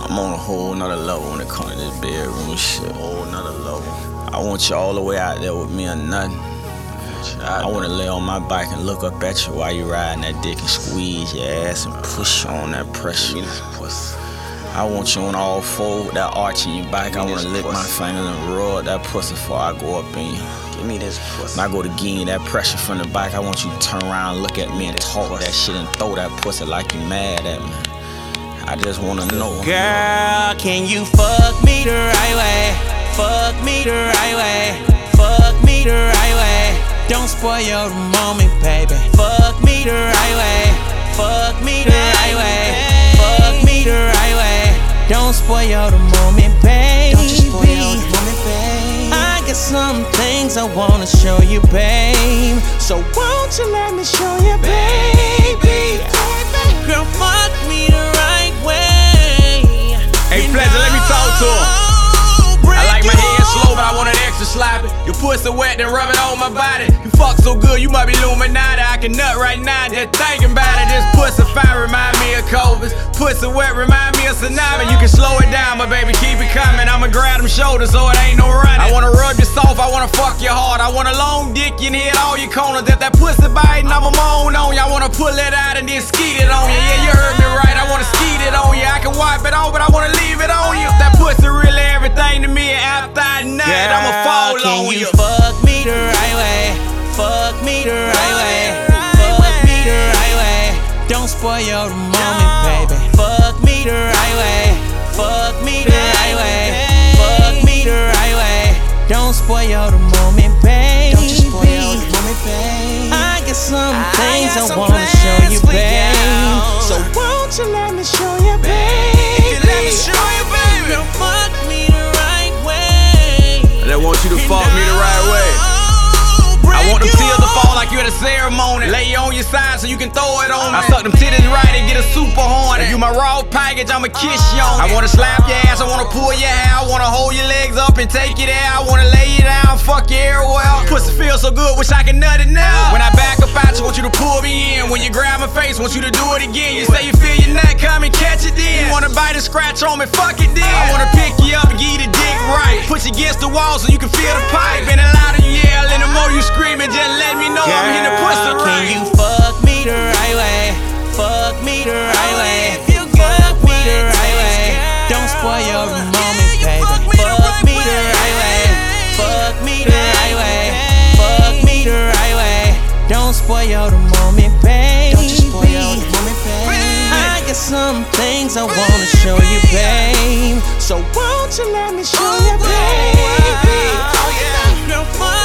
I'm on a whole nother level when it comes to this bedroom shit. Whole nother level. I want you all the way out there with me or nothing. I want to lay on my bike and look up at you while you riding that dick and squeeze your ass and push you on that pressure. I want you on all four with that arch in your back. I want to lick my fingers and rub that pussy before I go up in you. Give me this pussy. When I go to give you that pressure from the back, I want you to turn around, look at me and talk that shit and throw that pussy like you mad at me. I just wanna know. Girl, can you fuck me the right way? Fuck me the right way. Fuck me the right way. Don't spoil your moment, baby. Fuck me the right way. Fuck me the right way. Fuck me the right way. Don't spoil the moment, baby. Don't you spoil the moment, babe. I got some things I wanna show you, babe. So won't you let me show you, baby? Girl, fuck me the right way. Hey, Pleasure, let me talk to him. I like my head slow, but I want it extra sloppy. Your pussy wet, then rub it on my body. You fuck so good, you might be Illuminati. I can nut right now, just thinking about it. This pussy fine remind me of Cobus. Pussy wet remind me of Tsunami. You can slow it down, but baby, keep it coming. I'ma grab them shoulders so it ain't no running. I wanna rub you soft, I wanna fuck you hard. I want a long dick, you can hit all your corners. If that pussy biting, I'ma moan on you. I wanna pull it out and then skeet it on you. Yeah, you heard me right, I wanna skeet it on you. I can wipe it off, but I wanna leave it on you. If that pussy really everything to me, and after I nut, I'ma fall on you. Can you fuck me the right way? Fuck me the right way. Fuck me the right way. Don't spoil your moment, baby. Fuck me the right way. Fuck me the right way. Fuck me the right way. Don't spoil the moment, baby. Don't you spoil the moment, babe. I got some things I wanna show you, babe. So won't you let me show you, baby? Let me show you, baby. Girl, fuck me the right way. I want you to fuck me the right way. I want them tears to fall like you at a ceremony. Lay you on your side so you can throw it on me. I suck them titties right and get a super horny. If you my raw package, I'ma kiss you on it. I wanna slap your ass, I wanna pull your hair. I wanna hold your legs up and take you there. I wanna lay you down, fuck you everywhere. Pussy feel so good, wish I could nut it now. When I back up out you, want you to pull me in. When you grab my face, want you to do it again. You say you feel your nut, come and catch it then. You wanna bite and scratch on me, fuck it then. I wanna pick you up and give you the dick right. Put you against the wall so you can feel the pipe. And the louder you yell and the more you screaming, just let me know I'm hitting the pussy right. Can you fuck me the right way? Fuck me the right way. Fuck me the right way. Don't spoil your moment, baby. Fuck me the right way. Fuck me the right way. Fuck me the right way. Don't spoil the moment, baby. Don't you spoil the moment, babe. I got some things I wanna show you, babe. So won't you let me show you, baby? Girl,